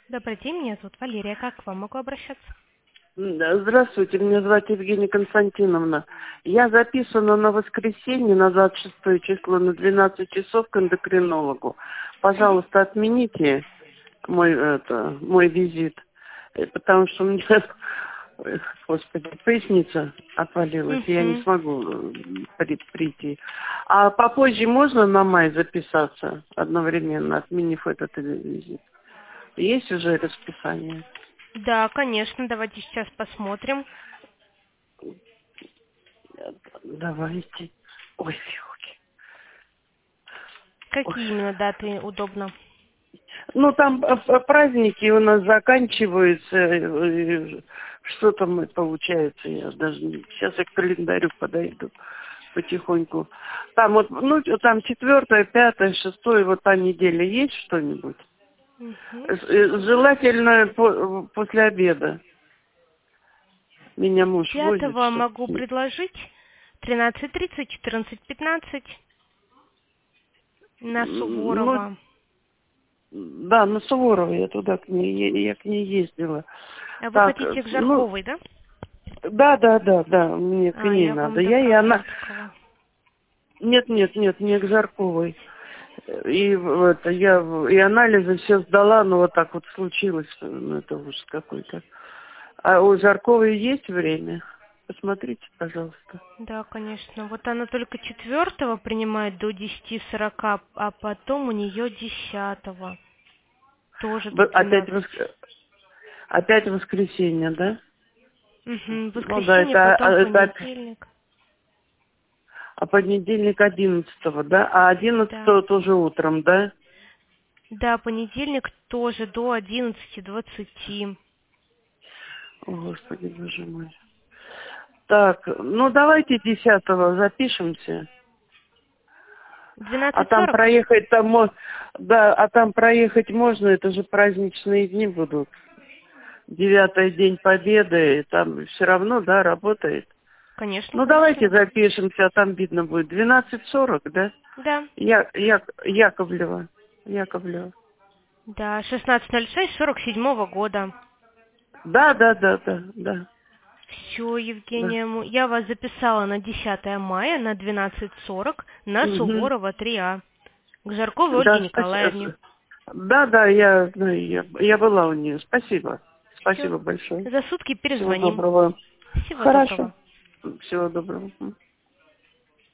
Добрый день, меня зовут Валерия. Как к вам могу обращаться? Да, здравствуйте, меня зовут Евгения Константиновна. Я записана на воскресенье, на 26 число, на 12 часов к эндокринологу. Пожалуйста, отмените мой визит, потому что у меня, ой, господи, поясница отвалилась, и я не Угу. смогу прийти. А попозже можно на май записаться одновременно, отменив этот визит? Есть уже расписание? Да, конечно, давайте сейчас посмотрим. Давайте. Ой, фигуки. Ой. Какие именно даты удобно? Ну, там праздники у нас заканчиваются. Что там получается? Я даже сейчас я к календарю подойду потихоньку. Там вот, ну, там 4, 5, 6, вот та неделя есть что-нибудь? Угу. Желательно после обеда. Меня муж возит, 5 что могу предложить 13:30, 14:15 на ну, Суворова. да, на Суворова я туда я к ней ездила. А вы Так, хотите к ну, Жарковой, да? да, мне к А, ней я надо. вам Я и она... Добровольского. Нет, не к Жарковой. И и анализы все сдала, но вот так вот случилось, ну это ужас какой-то. А у Жарковой есть время? Посмотрите, пожалуйста. Да, конечно. Вот она только 4 принимает до 10:40, а потом у нее 10 тоже до Опять, 13. опять воскресенье, да? Угу. Ну да, Воскресенье, потом это понедельник. а понедельник 11-го, да? А Да. 11-го тоже утром, да? Да, понедельник тоже до 11:20. О, Господи, боже мой. Так, ну давайте 10-го запишемся. А там 12:40? проехать да, а там проехать можно, это же праздничные дни будут. 9-й день Победы, и там все равно, да, работает. Конечно, Ну конечно, давайте работает. запишемся, а там видно будет. 12:40, да? Да. Яковлева. Яковлева. Да, 16:06 47-го года. Да. Все, Да. Евгения, я вас записала на 10 мая на 12:40 на Угу. Суворова 3А. К Жарковой Ольге Да, Николаевне. спасибо. Да, я была у нее. Спасибо. Все. Спасибо большое. За сутки Всего перезвоним. доброго. Всего Хорошо. доброго. Всего доброго.